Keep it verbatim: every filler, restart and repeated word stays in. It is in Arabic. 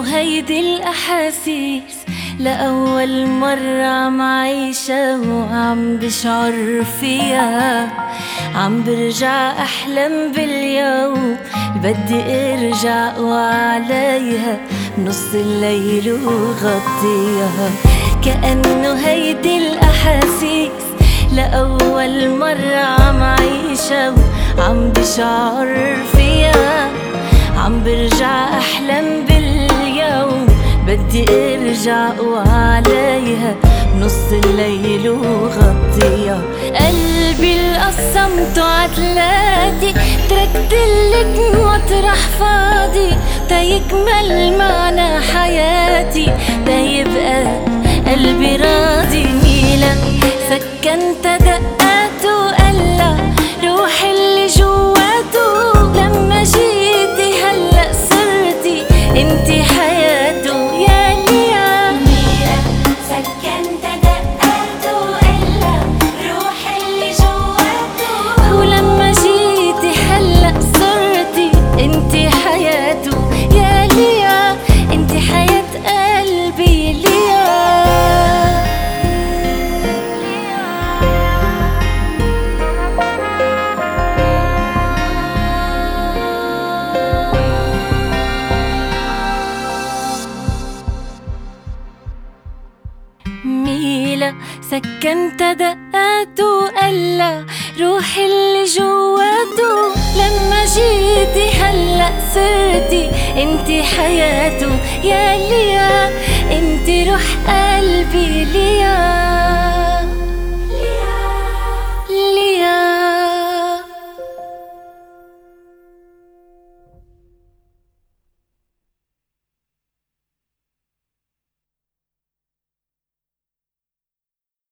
هيدي الأحاسيس لأول مرة عم عيشها وعم بشعر فيها. عم برجع أحلم باليوم بدي ارجع وعليها بنص الليل وغطيها. كأنه هيدي الأحاسيس لأول مرة عم عيشها وعم بشعر فيها. عم برجع أحلم باليوم بدي ارجع وعليها بنص الليل وغطيها. قلبي القسمته عتلاتي تركتلك مطرح فاضي تيكمل معنى حياتي تيبقى قلبي راضي. ميلا سكنت دقاته وقلا روحي اللي جواته لما جيتي هلأ صرتي انتي حياته. يا ليا ميلا سكنت دقاته وقلا روحي اللي جواته ولما جيتي هلأ صرتي انتي حياته. يا ليا انتي حياة قلبي ليا. ميلا سكنت دقاته وقلا روحي اللي جواته لما جيتي هلأ صرتي انتي حياته. يا ليا انتي روح قلبي ليا.